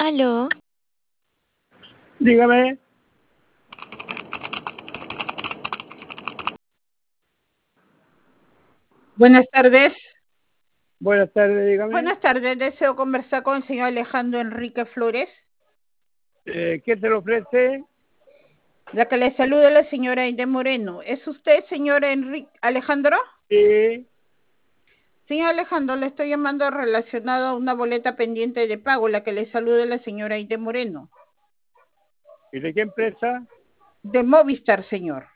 Aló, Dígame. Buenas tardes. Buenas tardes, dígame. Buenas tardes. Deseo conversar con el señor Alejandro Enrique Flores. ¿Qué te lo ofrece? La que le saluda la señora Aide Moreno. ¿Es usted, señor Enrique Alejandro? Sí. Señor Alejandro, le estoy llamando relacionado a una boleta pendiente de pago, la que le saluda la señora Aide Moreno. ¿Y de qué empresa? De Movistar, señor.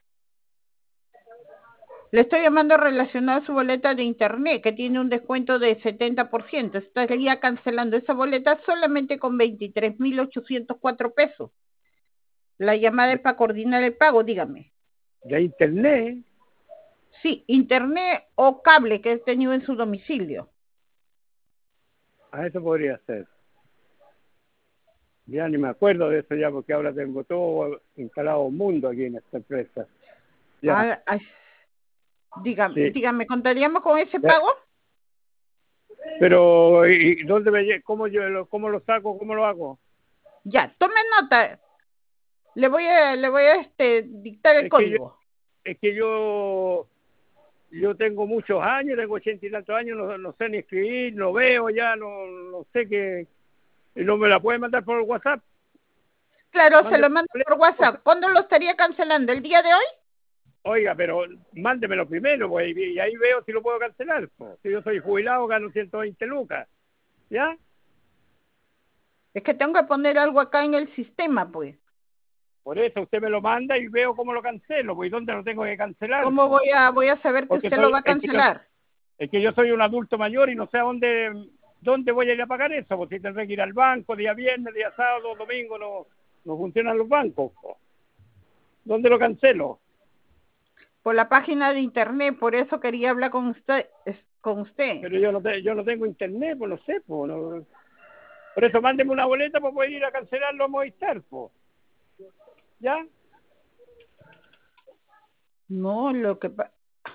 Le estoy llamando relacionado a su boleta de internet, que tiene un descuento de 70%. Estaría cancelando esa boleta solamente con 23.804 pesos. La llamada es para coordinar el pago, dígame. De internet. Sí, internet o cable que he tenido en su domicilio. A eso podría ser. Ya ni me acuerdo de eso ya, porque ahora tengo todo instalado un mundo aquí en esta empresa. Ya. Ay, dígame, Sí. dígame, ¿contaríamos con ese Ya. pago? Pero, ¿y dónde cómo lo saco? ¿Cómo lo hago? Ya, tome nota. Le voy a dictar el Es que yo, código. es que yo tengo muchos años, tengo 80 y tantos años, no sé ni escribir, no veo ya, no sé qué. ¿Y no me la puede mandar por WhatsApp? Claro, se Mándeme. lo mando por WhatsApp. ¿Cuándo lo estaría cancelando? ¿El día de hoy? Oiga, pero mándemelo primero, pues, y ahí veo si lo puedo cancelar. Pues. Si yo soy jubilado, gano 120 lucas. ¿Ya? Es que tengo que poner algo acá en el sistema, pues. Por eso usted me lo manda y veo cómo lo cancelo. Pues, ¿y dónde lo tengo que cancelar? ¿Cómo Pues? voy a saber que Porque usted lo va a cancelar? es que yo soy un adulto mayor y no sé dónde voy a ir a pagar eso. Pues si tendré que ir al banco, día viernes, día sábado, domingo, no funcionan los bancos. Pues. ¿Dónde lo cancelo? Por la página de internet, por eso quería hablar con usted. Con usted. Pero yo no tengo internet, pues no sé. Pues, no. Por eso mándeme una boleta para poder ir a cancelarlo a Movistar. Pues. ¿Ya? No,